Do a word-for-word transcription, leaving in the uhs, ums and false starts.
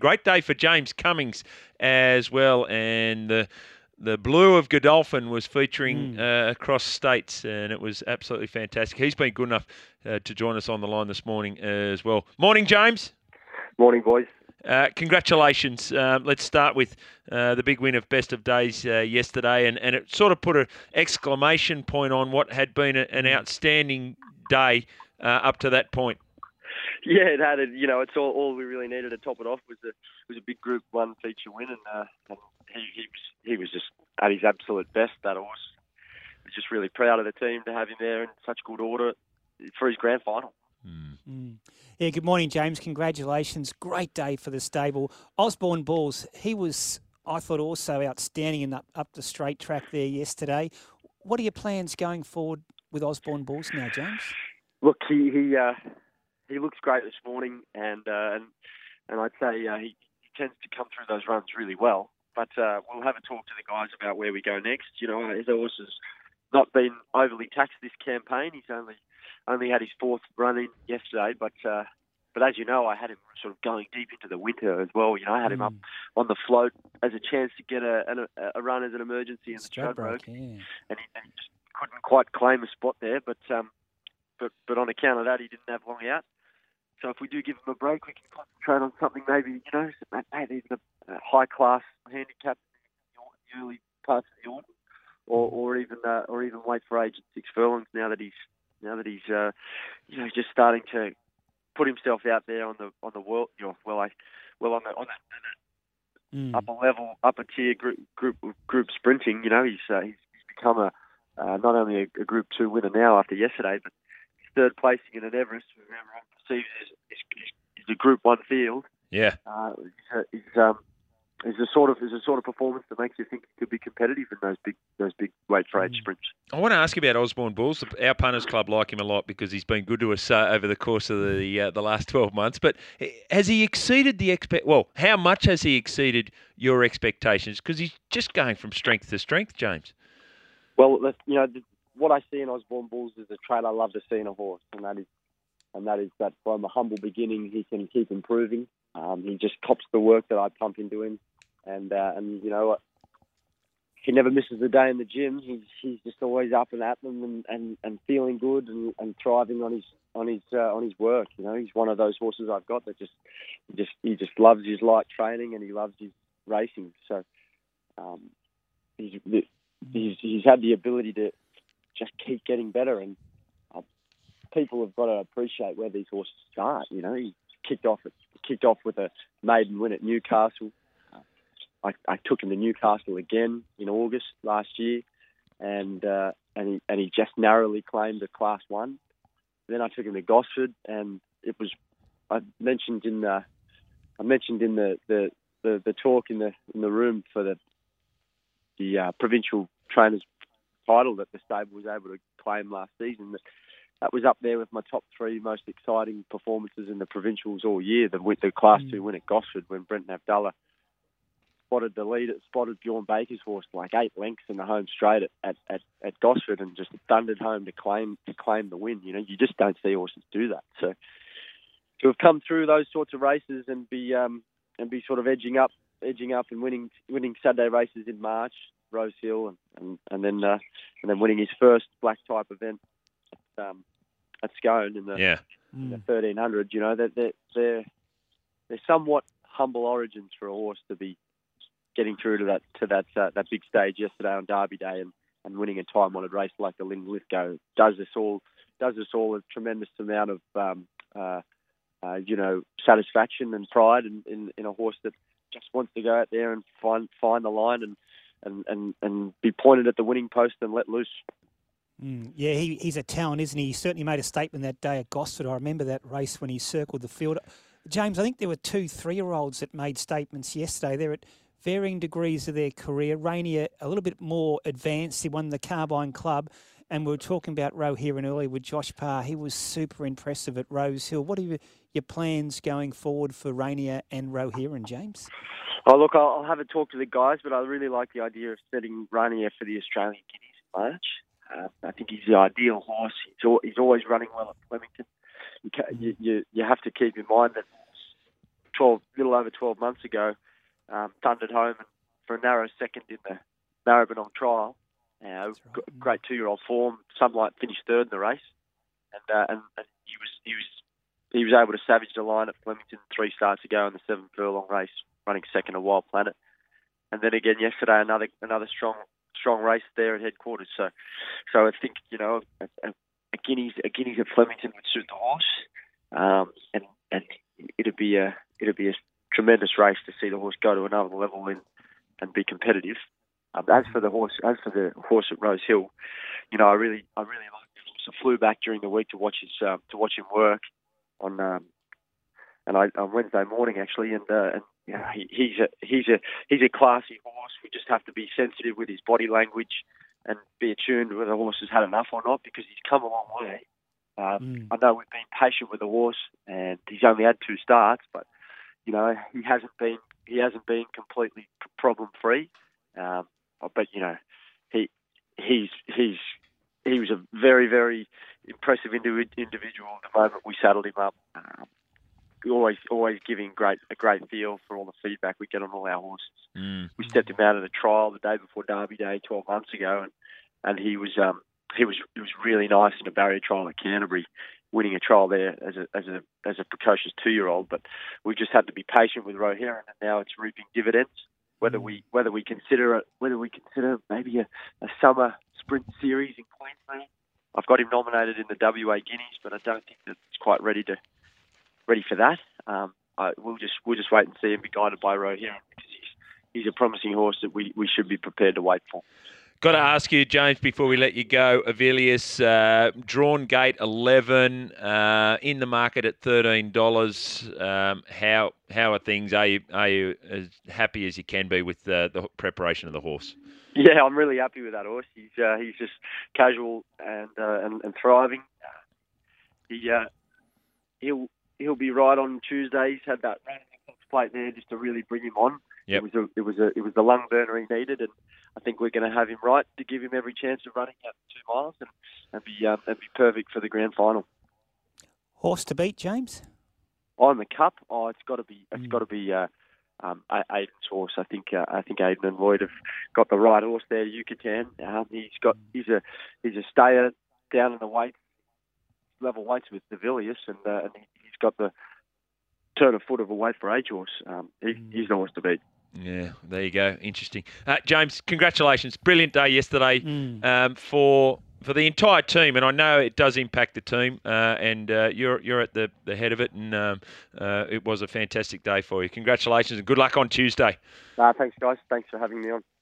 Great day for James Cummings as well, and the the blue of Godolphin was featuring Mm. uh, across states, and it was absolutely fantastic. He's been good enough uh, to join us on the line this morning as well. Morning, James. Morning, boys. Uh, congratulations. Um, let's start with uh, the big win of Best of Days uh, yesterday, and, and it sort of put an exclamation point on what had been a, an outstanding day uh, up to that point. Yeah, it had. A, you know, it's all, all we really needed to top it off was a was a big Group One feature win, and, uh, and he he was he was just at his absolute best. That horse. I was just really proud of the team to have him there in such good order for his grand final. Mm. Mm. Yeah, good morning, James. Congratulations. Great day for the stable. Osborne Bulls, he was, I thought, also outstanding in up, up the straight track there yesterday. What are your plans going forward with Osborne Bulls now, James? Look, he he, uh, he looks great this morning, and uh, and and I'd say uh, he, he tends to come through those runs really well. But uh, we'll have a talk to the guys about where we go next. You know, his horse has not been overly taxed this campaign. He's only only had his fourth run in yesterday, but uh, but as you know, I had him sort of going deep into the winter as well. You know, I had him Mm. up on the float as a chance to get a a, a run as an emergency in the Stradbroke, Stradbroke, yeah. and, he, and he just couldn't quite claim a spot there. But um, but but on account of that, he didn't have long out. So if we do give him a break, we can concentrate on something maybe, you know, maybe even a, a high class handicap in the early parts of the autumn, or or even uh, or even wait for age at six furlongs now that he's now that he's uh, you know just starting to put himself out there on the on the world, you know, well I well on the on the Mm. upper level, upper tier group group group sprinting. You know, he's uh, he's, he's become a uh, not only a, a Group Two winner now after yesterday, but third placing in an Everest, who everyone perceives is, is, is a Group One field. Yeah. Uh, is, is um is a sort of is a sort of performance that makes you think he could be competitive in those big those big weight for age Mm. sprints. I want to ask you about Osborne Bulls. Our punters club like him a lot because he's been good to us uh, over the course of the uh, the last twelve months. But has he exceeded the expect? Well, how much has he exceeded your expectations? Because he's just going from strength to strength, James. Well, you know, what I see in Osborne Bulls is a trait I love to see in a horse, and that is and that is that from a humble beginning he can keep improving. Um, he just cops the work that I pump into him, and uh, and you know he never misses a day in the gym. He's he's just always up and at them and, and, and feeling good and, and thriving on his on his uh, on his work. You know, he's one of those horses I've got that just just he just loves his light training and he loves his racing. So um, he's he's he's had the ability to just keep getting better, and uh, people have got to appreciate where these horses start. You know, he kicked off at, kicked off with a maiden win at Newcastle. I, I took him to Newcastle again in August last year, and uh, and he and he just narrowly claimed a Class One. Then I took him to Gosford, and it was I mentioned in the I mentioned in the, the, the, the talk in the in the room for the the uh, provincial trainers title that the stable was able to claim last season. That that was up there with my top three most exciting performances in the provincials all year. The the Class Mm. Two win at Gosford when Brenton Abdallah spotted the lead, spotted Bjorn Baker's horse like eight lengths in the home straight at, at, at, at Gosford and just thundered home to claim to claim the win. You know, you just don't see horses do that. So to have come through those sorts of races and be um, and be sort of edging up, edging up and winning winning Saturday races in March, Rose Hill, and and, and then uh, and then winning his first black type event at, um, at Scone in the, Yeah. in the thirteen hundred. You know, that they're, they're they're somewhat humble origins for a horse to be getting through to that to that uh, that big stage yesterday on Derby Day and, and winning a time-honoured race like the Lynn Lithgow does us all does us all a tremendous amount of um, uh, uh, you know satisfaction and pride in, in, in a horse that just wants to go out there and find find the line and and, and, and be pointed at the winning post and let loose. Mm. Yeah, he, he's a talent, isn't he? He certainly made a statement that day at Gosford. I remember that race when he circled the field. James, I think there were two three-year-olds that made statements yesterday. They're at varying degrees of their career. Rainier, a little bit more advanced. He won the Carbine Club. And we were talking about Roe Heron earlier with Josh Parr. He was super impressive at Rose Hill. What are your, your plans going forward for Rainier and Roe Heron, James? Oh, look, I'll, I'll have a talk to the guys, but I really like the idea of setting Rainier for the Australian Guineas in March. Uh, I think he's the ideal horse. He's, al- he's always running well at Flemington. You, ca- you, you, you have to keep in mind that twelve, little over twelve months ago, um, thundered home and for a narrow second in the Maribyrnong trial. Uh, right. Great two-year-old form. Sunlight finished third in the race, and, uh, and and he was he was he was able to savage the line at Flemington three starts ago in the seven furlong race, running second to Wild Planet, and then again yesterday another another strong strong race there at headquarters. So so I think you know a, a, a Guineas a Guineas at Flemington would suit the horse, um, and and it'd be a it'd be a tremendous race to see the horse go to another level and and be competitive. Um, as for the horse, as for the horse at Rose Hill, you know, I really, I really like the horse. I flew back during the week to watch his, uh, to watch him work on, um, and I, on Wednesday morning actually, and uh, and you know, he, he's a, he's a, he's a classy horse. We just have to be sensitive with his body language and be attuned whether the horse has had enough or not, because he's come a long way. Um, Mm. I know we've been patient with the horse, and he's only had two starts, but you know, he hasn't been, he hasn't been completely problem free. Um, But you know, he he's he's he was a very very impressive individ- individual the moment we saddled him up. Um, always always giving great a great feel for all the feedback we get on all our horses. Mm. We stepped him out of the trial the day before Derby Day twelve months ago, and and he was um he was it was really nice in a barrier trial at Canterbury, winning a trial there as a as a as a precocious two year old. But we just had to be patient with Rohirrim, and now it's reaping dividends. Whether we whether we consider it, whether we consider maybe a, a summer sprint series in Queensland. I've got him nominated in the W A Guineas, but I don't think that it's quite ready to ready for that. Um, I, we'll just we'll just wait and see and be guided by Rohirrim, because he's he's a promising horse that we, we should be prepared to wait for. Got to ask you, James, before we let you go, Avilius, uh, drawn gate eleven, uh, in the market at thirteen dollars. Um, how how are things? Are you are you as happy as you can be with uh, the preparation of the horse? Yeah, I'm really happy with that horse. He's uh, he's just casual and uh, and, and thriving. Uh, he uh, he'll he'll be right on Tuesday. He's had that plate there just to really bring him on. Yep. It was a it was a it was the lung burner he needed, and I think we're going to have him right to give him every chance of running out two miles and and be um, and be perfect for the grand final. Horse to beat, James? On the Cup, oh, it's got to be it's Mm. got to be uh, um, Aiden's horse. I think uh, I think Aiden and Lloyd have got the right horse there. Yucatan. Um, he's got he's a he's a stayer down in the weight level weights with the Villiers, and uh, and he's got the turn of foot of a weight for age horse. Um, he, Mm. he's the horse to beat. Yeah, there you go. Interesting. Uh, James, congratulations. Brilliant day yesterday Mm. um, for for the entire team, and I know it does impact the team, uh, and uh, you're you're at the, the head of it, and um, uh, it was a fantastic day for you. Congratulations, and good luck on Tuesday. Uh, thanks, guys. Thanks for having me on.